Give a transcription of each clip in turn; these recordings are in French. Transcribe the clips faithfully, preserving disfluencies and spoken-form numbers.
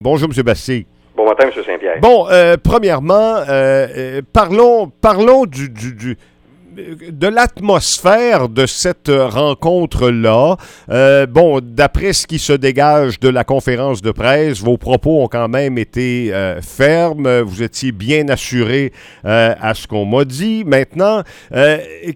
Bonjour, M. Bastille. Bon matin, M. Saint-Pierre. Bon, euh, premièrement, euh, euh, parlons, parlons du, du, du, de l'atmosphère de cette rencontre-là. Euh, bon, d'après ce qui se dégage de la conférence de presse, vos propos ont quand même été euh, fermes. Vous étiez bien assuré euh, à ce qu'on m'a dit. Maintenant, euh,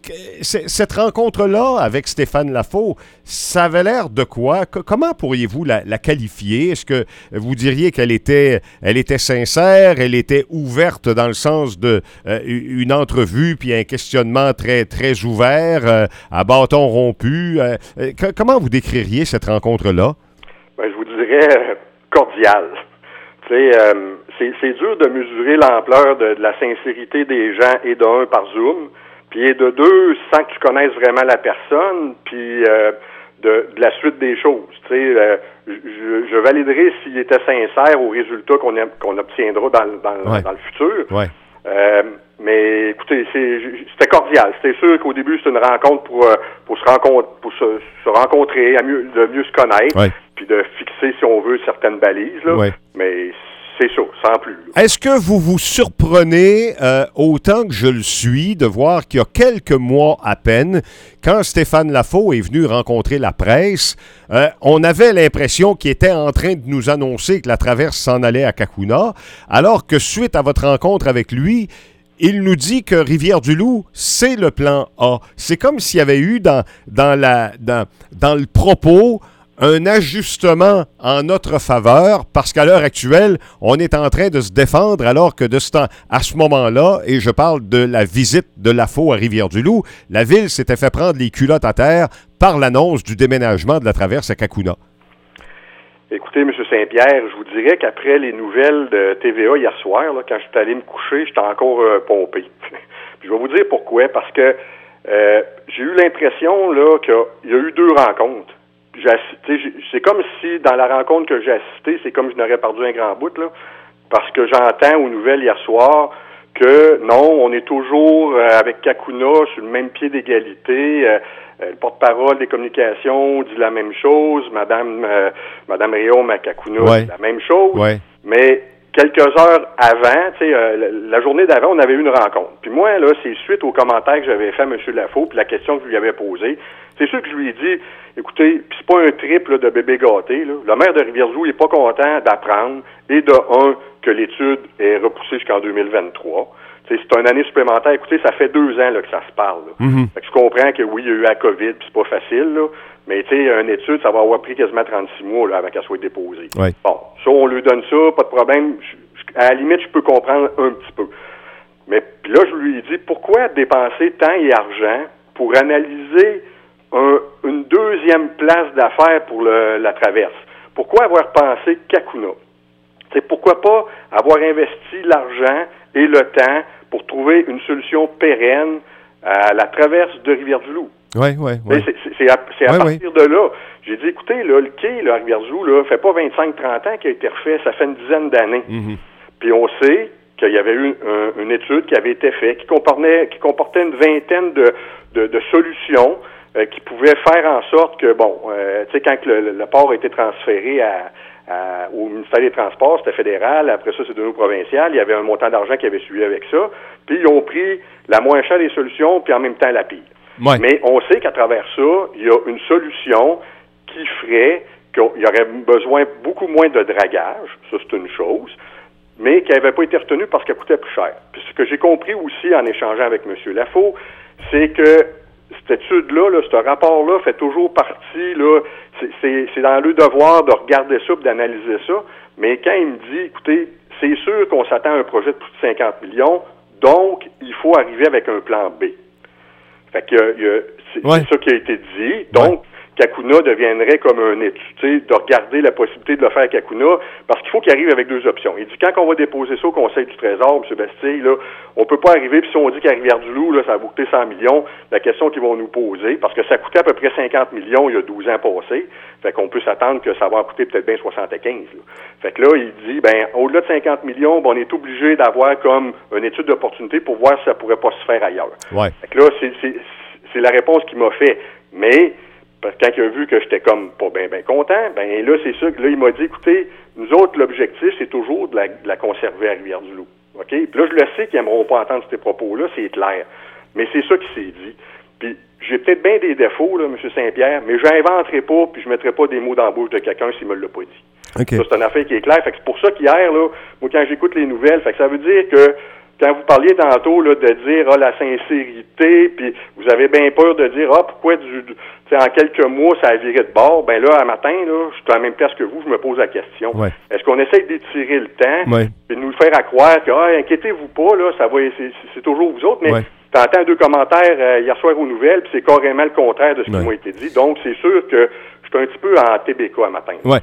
cette rencontre-là avec Stéphane Lafaux, ça avait l'air de quoi? C- comment pourriez-vous la, la qualifier? Est-ce que vous diriez qu'elle était, elle était sincère, elle était ouverte dans le sens de euh, une entrevue puis un questionnement très, très ouvert, euh, à bâton rompu? Euh, euh, c- comment vous décririez cette rencontre-là? Ben, je vous dirais euh, cordial. Tu sais, euh, c'est, c'est dur de mesurer l'ampleur de, de la sincérité des gens, et de un, par Zoom, puis et de deux, sans que tu connaisses vraiment la personne, puis euh, de, de la suite des choses. Tu sais, euh, je, je validerai s'il était sincère aux résultats qu'on, a, qu'on obtiendra dans, dans, Ouais. dans le futur. Ouais. Euh, mais écoutez, c'est, c'était cordial. C'était sûr qu'au début, c'était une rencontre pour, euh, pour, se, rencontre, pour se, se rencontrer, à mieux, de mieux se connaître, Ouais. puis de fixer, si on veut, certaines balises. Là. Ouais. Mais c'est ça, sans plus. Là. Est-ce que vous vous surprenez, euh, autant que je le suis, de voir qu'il y a quelques mois à peine, quand Stéphane Lafaux est venu rencontrer la presse, euh, on avait l'impression qu'il était en train de nous annoncer que la traverse s'en allait à Cacouna, alors que suite à votre rencontre avec lui, il nous dit que Rivière-du-Loup, c'est le plan A. C'est comme s'il y avait eu dans, dans, la, dans, dans le propos un ajustement en notre faveur, parce qu'à l'heure actuelle, on est en train de se défendre, alors que de ce temps, à ce moment-là, et je parle de la visite de Lafaux à Rivière-du-Loup, la ville s'était fait prendre les culottes à terre par l'annonce du déménagement de la traverse à Cacouna. Écoutez, M. Saint-Pierre, je vous dirais qu'après les nouvelles de T V A hier soir, là, quand je suis allé me coucher, j'étais encore euh, pompé. Puis je vais vous dire pourquoi. Parce que euh, j'ai eu l'impression là qu'il y a eu deux rencontres. J'ai assisté, c'est comme si, dans la rencontre que j'ai assistée, c'est comme si je n'aurais perdu un grand bout, là, parce que j'entends aux nouvelles hier soir que, non, on est toujours euh, avec Cacouna sur le même pied d'égalité. Euh, euh, le porte-parole des communications dit la même chose. Madame euh, Madame Réaume à Cacouna Ouais. dit la même chose. Ouais. Mais quelques heures avant, tu sais, euh, la, la journée d'avant, on avait eu une rencontre. Puis moi, là, c'est suite aux commentaires que j'avais fait à M. Lafaux, puis la question que je lui avais posée. C'est sûr que je lui ai dit, écoutez, puis c'est pas un trip là, de bébé gâté, là. Le maire de Rivière-du-Loup, il est pas content d'apprendre, et de un, que l'étude est repoussée jusqu'en deux mille vingt-trois. T'sais, c'est une année supplémentaire. Écoutez, ça fait deux ans là, que ça se parle. Là. Mm-hmm. Fait que je comprends que oui, il y a eu la COVID, puis c'est pas facile, là. Mais tu sais, une étude, ça va avoir pris quasiment trente-six mois là, avant qu'elle soit déposée. Ouais. Bon, ça, on lui donne ça, pas de problème. Je, je, à la limite, je peux comprendre un petit peu. Mais puis là, je lui ai dit, pourquoi dépenser temps et argent pour analyser un, une deuxième place d'affaires pour le, la traverse? Pourquoi avoir pensé Cacouna? C'est pourquoi pas avoir investi l'argent et le temps pour trouver une solution pérenne à la traverse de Rivière-du-Loup. Oui, oui, oui. C'est, c'est, c'est à, c'est à ouais, partir ouais. de là. J'ai dit, écoutez, là, le quai, là, à Rivière-du-Loup, là, fait pas vingt-cinq trente ans qu'il a été refait, ça fait une dizaine d'années. Mm-hmm. Puis on sait qu'il y avait eu un, une étude qui avait été faite, qui comportait, qui comportait une vingtaine de, de, de solutions euh, qui pouvaient faire en sorte que, bon, euh, tu sais, quand le, le port a été transféré à À, au ministère des Transports, c'était fédéral, après ça, c'est de nous provincial, il y avait un montant d'argent qui avait suivi avec ça, puis ils ont pris la moins chère des solutions, puis en même temps la pire. Ouais. Mais on sait qu'à travers ça, il y a une solution qui ferait qu'il y aurait besoin beaucoup moins de dragage, ça c'est une chose, mais qui n'avait pas été retenue parce qu'elle coûtait plus cher. Puis ce que j'ai compris aussi en échangeant avec M. Lafaux, c'est que cette étude-là, là, ce rapport-là fait toujours partie, là, c'est, c'est, c'est dans le devoir de regarder ça et d'analyser ça, mais quand il me dit, écoutez, c'est sûr qu'on s'attend à un projet de plus de cinquante millions, donc il faut arriver avec un plan B. Fait que il y a, c'est, ouais. c'est ça qui a été dit, donc ouais. Cacouna deviendrait comme un étude, de regarder la possibilité de le faire à Cacouna, parce qu'il faut qu'il arrive avec deux options. Il dit, quand on va déposer ça au Conseil du Trésor, M. Bastille, là, on peut pas arriver, puis si on dit qu'à Rivière-du-Loup, là, ça va coûter cent millions, la question qu'ils vont nous poser, parce que ça coûtait à peu près cinquante millions il y a douze ans passés, fait qu'on peut s'attendre que ça va coûter peut-être bien soixante-quinze. Là. Fait que là, il dit, ben, au-delà de cinquante millions, ben, on est obligé d'avoir comme une étude d'opportunité pour voir si ça pourrait pas se faire ailleurs. Ouais. Fait que là, c'est, c'est, c'est la réponse qu'il m'a fait. Mais, parce que quand il a vu que j'étais comme pas bien ben content, ben là, c'est ça que là, il m'a dit, écoutez, nous autres, l'objectif, c'est toujours de la, de la conserver à Rivière-du-Loup. OK? Puis là, je le sais qu'ils n'aimeront pas entendre ces propos-là, c'est clair. Mais c'est ça qui s'est dit. Puis j'ai peut-être bien des défauts, là, M. Saint-Pierre, mais je n'inventerai pas, puis je ne mettrai pas des mots dans la bouche de quelqu'un s'il me l'a pas dit. Okay. Ça, c'est une affaire qui est claire. Fait que c'est pour ça qu'hier, là, moi, quand j'écoute les nouvelles, fait que ça veut dire que quand vous parliez tantôt là, de dire ah, la sincérité, puis vous avez bien peur de dire ah pourquoi du, du en quelques mois ça a viré de bord, ben là, un matin, là, je suis à la même place que vous, je me pose la question. Ouais. Est-ce qu'on essaie d'étirer le temps Ouais. et de nous le faire à croire que ah, inquiétez-vous pas, là, ça va c'est, c'est toujours vous autres, mais Ouais. t'entends deux commentaires euh, hier soir aux nouvelles, puis c'est carrément le contraire de ce qui Ouais. m'a été dit. Donc c'est sûr que je suis un petit peu en T B K à matin. Oui.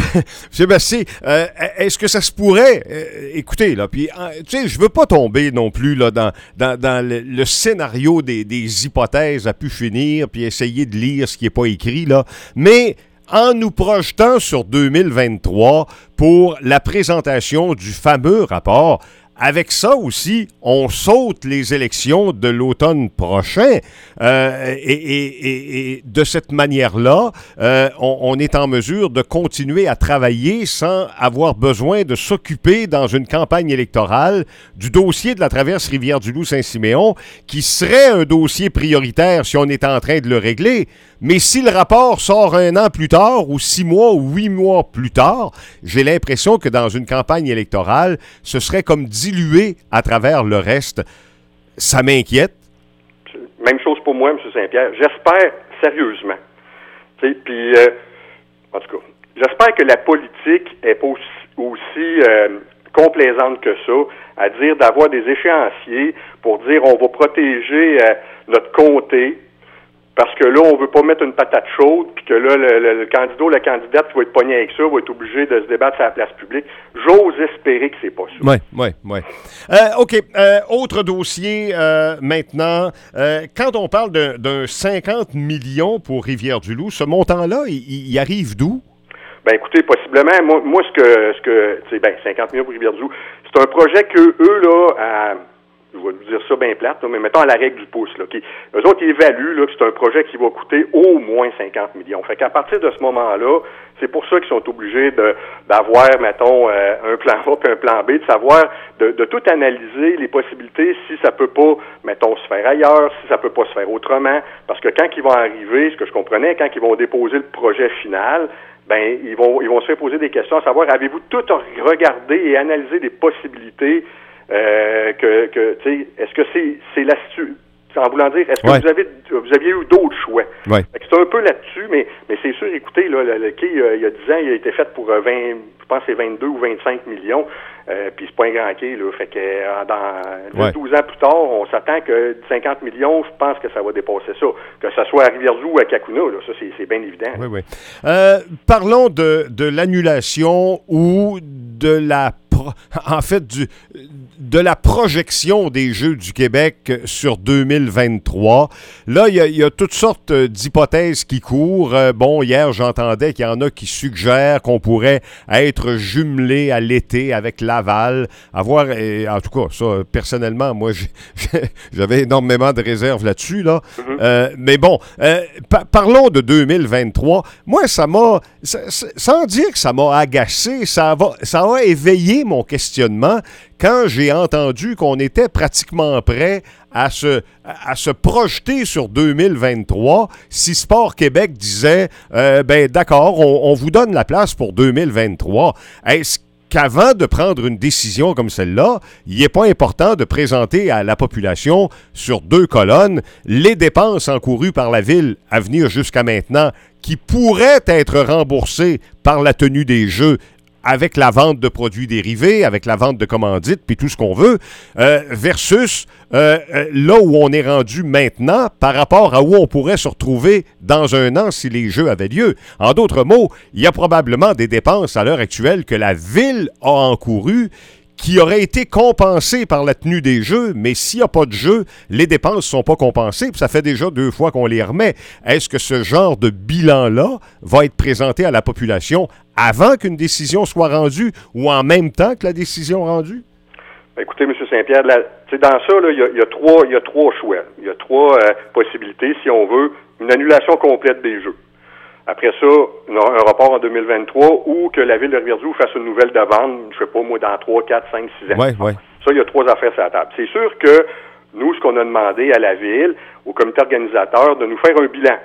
M. Bastien, euh, est-ce que ça se pourrait, euh, écoutez, là, puis, euh, tu sais, je veux pas tomber non plus là, dans, dans, dans le, le scénario des, des hypothèses à pu finir, puis essayer de lire ce qui n'est pas écrit, là, mais en nous projetant sur deux mille vingt-trois pour la présentation du fameux rapport, avec ça aussi, on saute les élections de l'automne prochain euh, et, et, et, et de cette manière-là, euh, on, on est en mesure de continuer à travailler sans avoir besoin de s'occuper dans une campagne électorale du dossier de la traverse Rivière-du-Loup-Saint-Siméon qui serait un dossier prioritaire si on était en train de le régler. Mais si le rapport sort un an plus tard ou six mois ou huit mois plus tard, j'ai l'impression que dans une campagne électorale, ce serait comme dilué à travers le reste. Ça m'inquiète. Même chose pour moi, M. Saint-Pierre. J'espère sérieusement. Puis, euh, en tout cas, j'espère que la politique est pas aussi, aussi euh, complaisante que ça, à dire d'avoir des échéanciers pour dire on va protéger euh, notre comté. Parce que là, on veut pas mettre une patate chaude, puis que là, le, le, le candidat ou la candidate qui va être pogné avec ça va être obligé de se débattre sur la place publique. J'ose espérer que c'est pas ça. Oui, oui, oui. Euh, OK. Euh, autre dossier euh, maintenant. Euh, quand on parle d'un, d'un cinquante millions pour Rivière-du-Loup, ce montant-là, il, il arrive d'où? Ben écoutez, possiblement, moi, moi ce que ce que tu sais, ben cinquante millions pour Rivière-du-Loup, c'est un projet que eux, là, à, je vais vous dire ça bien plate, là, mais mettons à la règle du pouce, là, qui, eux autres, ils évaluent là, que c'est un projet qui va coûter au moins cinquante millions. Fait qu'à partir de ce moment-là, c'est pour ça qu'ils sont obligés de d'avoir, mettons, euh, un plan A puis un plan B, de savoir, de, de tout analyser les possibilités si ça peut pas, mettons, se faire ailleurs, si ça peut pas se faire autrement, parce que quand ils vont arriver, ce que je comprenais, quand ils vont déposer le projet final, ben ils vont ils vont se faire poser des questions à savoir, avez-vous tout regardé et analysé les possibilités Euh, que, que tu sais, est-ce que c'est c'est l'astuce, en voulant dire, est-ce que ouais. vous avez vous aviez eu d'autres choix? Ouais. C'est un peu là-dessus, mais mais c'est sûr, écoutez, là, le, le quai, euh, il y a dix ans, il a été fait pour euh, vingt, je pense que c'est vingt-deux ou vingt-cinq millions, euh, puis c'est pas un grand quai, là, fait que euh, dans ouais. douze ans plus tard, on s'attend que cinquante millions, je pense que ça va dépasser ça. Que ce soit à Rivière-du-Loup ou à Kakuna, là, ça c'est, c'est bien évident. Oui, oui. Euh, parlons de, de l'annulation ou de la en fait, du, de la projection des Jeux du Québec sur deux mille vingt-trois. Là, il y, y a toutes sortes d'hypothèses qui courent. Euh, bon, hier, j'entendais qu'il y en a qui suggèrent qu'on pourrait être jumelé à l'été avec Laval. Avoir, et, en tout cas, ça, personnellement, moi, j'ai, j'avais énormément de réserves là-dessus. Là. Mm-hmm. Euh, mais bon, euh, pa- parlons de deux mille vingt-trois. Moi, ça m'a, ça, sans dire que ça m'a agacé, ça, va, ça a éveillé mon questionnement quand j'ai entendu qu'on était pratiquement prêt à se, à se projeter sur deux mille vingt-trois si Sport Québec disait euh, ben d'accord, on, on vous donne la place pour deux mille vingt-trois. Est-ce qu'avant de prendre une décision comme celle-là, il n'est pas important de présenter à la population sur deux colonnes les dépenses encourues par la Ville à venir jusqu'à maintenant qui pourraient être remboursées par la tenue des Jeux avec la vente de produits dérivés, avec la vente de commandites, puis tout ce qu'on veut, euh, versus euh, euh, là où on est rendu maintenant par rapport à où on pourrait se retrouver dans un an si les Jeux avaient lieu. En d'autres mots, il y a probablement des dépenses à l'heure actuelle que la Ville a encourues qui auraient été compensées par la tenue des Jeux, mais s'il n'y a pas de Jeux, les dépenses ne sont pas compensées, puis ça fait déjà deux fois qu'on les remet. Est-ce que ce genre de bilan-là va être présenté à la population avant qu'une décision soit rendue ou en même temps que la décision rendue? Écoutez, M. Saint-Pierre, là, dans ça, il y, y, a trois, y a trois choix. Il y a trois euh, possibilités, si on veut, une annulation complète des Jeux. Après ça, un report en deux mille vingt-trois ou que la Ville de Rivière-du-Loup fasse une nouvelle demande, je sais pas, moi, dans trois, quatre, cinq, six ans. Ouais, ouais. Ça, il y a trois affaires sur la table. C'est sûr que nous, ce qu'on a demandé à la Ville, au comité organisateur, de nous faire un bilan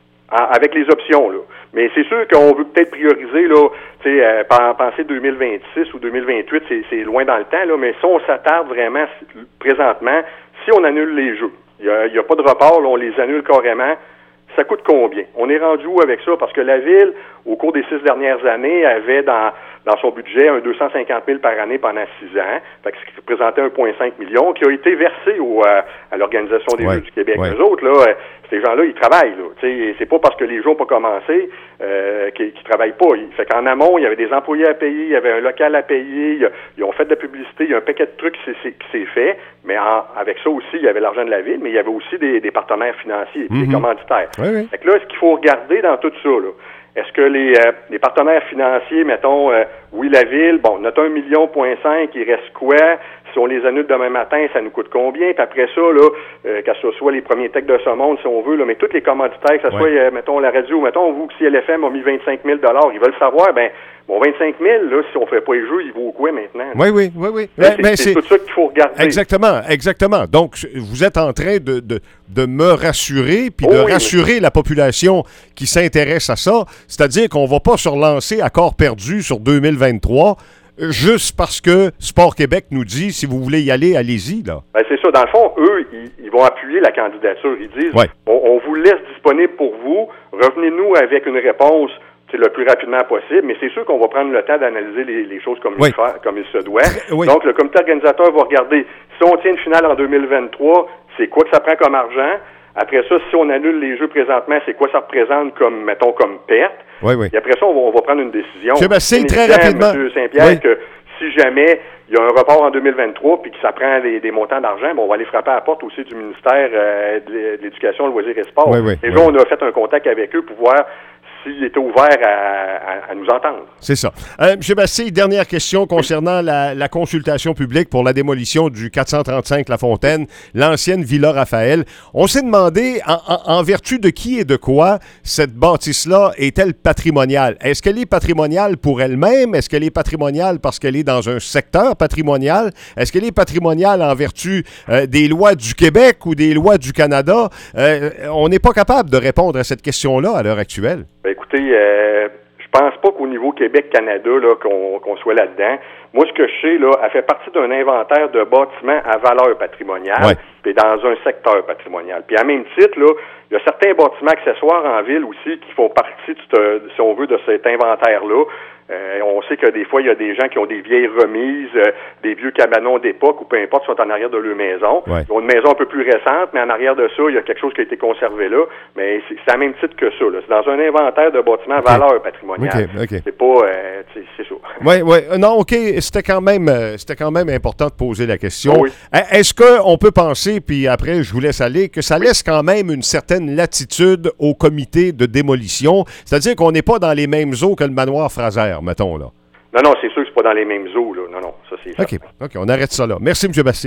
avec les options, là. Mais c'est sûr qu'on veut peut-être prioriser, là, tu sais, euh, penser deux mille vingt-six ou deux mille vingt-huit, c'est, c'est loin dans le temps, là, mais si on s'attarde vraiment présentement, si on annule les jeux, il n'y a, a pas de report, là, on les annule carrément, ça coûte combien? On est rendu où avec ça? Parce que la Ville, au cours des six dernières années, avait dans dans son budget un deux cent cinquante mille par année pendant six ans, fait que ce qui représentait un virgule cinq million, qui a été versé au, à, à l'Organisation des ouais, Jeux du Québec. ouais. Eux autres, là, ces gens-là, ils travaillent. Là. T'sais, c'est pas parce que les Jeux n'ont pas commencé euh, qu'ils, qu'ils travaillent pas. Ils, fait qu'en amont, il y avait des employés à payer, il y avait un local à payer, ils, ils ont fait de la publicité, il y a un paquet de trucs qui s'est, qui s'est fait, mais en, avec ça aussi, il y avait l'argent de la Ville, mais il y avait aussi des, des partenaires financiers, mm-hmm. des commanditaires. Oui, oui. Fait que là, ce qu'il faut regarder dans tout ça, là, est-ce que les, euh, les partenaires financiers, mettons, euh, oui, la Ville, bon, notre un million point cinq, il reste quoi? Si on les annule demain matin, ça nous coûte combien? Puis après ça, là, euh, que ce soit les premiers techs de ce monde, si on veut, là, mais tous les commanditaires, que ce ouais. soit, euh, mettons, la radio, mettons, vous, que si L F M a mis vingt-cinq mille dollars, ils veulent savoir, ben, bon, vingt-cinq mille, là, si on fait pas les jeux, il vaut quoi maintenant? Oui, oui, oui, oui. Là, c'est, mais c'est, c'est tout ça qu'il faut regarder. Exactement, exactement. Donc, vous êtes en train de, de, de me rassurer, puis oh, de oui, rassurer mais... la population qui s'intéresse à ça, c'est-à-dire qu'on va pas se relancer à corps perdu sur deux mille vingt-trois, juste parce que Sport Québec nous dit, si vous voulez y aller, allez-y, là. Ben, c'est ça. Dans le fond, eux, ils, ils vont appuyer la candidature. Ils disent, ouais. on, on vous laisse disponible pour vous, revenez-nous avec une réponse le plus rapidement possible, mais c'est sûr qu'on va prendre le temps d'analyser les, les choses comme, oui. il fa, comme il se doit. Oui. Donc, le comité organisateur va regarder, si on tient une finale en deux mille vingt-trois, c'est quoi que ça prend comme argent? Après ça, si on annule les jeux présentement, c'est quoi ça représente comme, mettons, comme perte? Oui, oui. Et après ça, on va, on va prendre une décision. M. Bastille, très rapidement. M. Saint-Pierre, oui. que si jamais il y a un report en deux mille vingt-trois puis que ça prend des, des montants d'argent, bon, on va aller frapper à la porte aussi du ministère euh, de l'Éducation, le loisir et sport. Oui, oui, et oui. là, on a fait un contact avec eux pour voir s'il était ouvert à, à, à nous entendre. C'est ça. Euh, M. Bastille, dernière question concernant oui. la, la consultation publique pour la démolition du quatre cent trente-cinq La Fontaine, l'ancienne Villa Raphaël. On s'est demandé, en, en, en vertu de qui et de quoi cette bâtisse-là est-elle patrimoniale? Est-ce qu'elle est patrimoniale pour elle-même? Est-ce qu'elle est patrimoniale parce qu'elle est dans un secteur patrimonial? Est-ce qu'elle est patrimoniale en vertu euh, des lois du Québec ou des lois du Canada? Euh, on n'est pas capable de répondre à cette question-là à l'heure actuelle. Ben écoutez, euh, je pense pas qu'au niveau Québec-Canada, là, qu'on, qu'on soit là-dedans. Moi, ce que je sais, là, elle fait partie d'un inventaire de bâtiments à valeur patrimoniale, ouais. puis dans un secteur patrimonial. Puis à même titre, là, il y a certains bâtiments accessoires en ville aussi qui font partie, de, si on veut, de cet inventaire-là. Euh, on sait que des fois, il y a des gens qui ont des vieilles remises, euh, des vieux cabanons d'époque ou peu importe, sont en arrière de leur maison. Ouais. Ils ont une maison un peu plus récente, mais en arrière de ça, il y a quelque chose qui a été conservé là. Mais c'est, c'est à même titre que ça. Là. C'est dans un inventaire de bâtiments okay. à valeur patrimoniale. Okay, okay. C'est pas... Euh, c'est, c'est ça. Oui, oui. Non, OK. C'était quand même euh, c'était quand même important de poser la question. Oui. Est-ce qu'on peut penser, puis après, je vous laisse aller, que ça laisse quand même une certaine latitude au comité de démolition? C'est-à-dire qu'on n'est pas dans les mêmes eaux que le manoir Fraser, mettons, là. Non, non, c'est sûr que c'est pas dans les mêmes eaux, là. Non, non, ça c'est OK, OK, on arrête ça là. Merci, M. Bastille.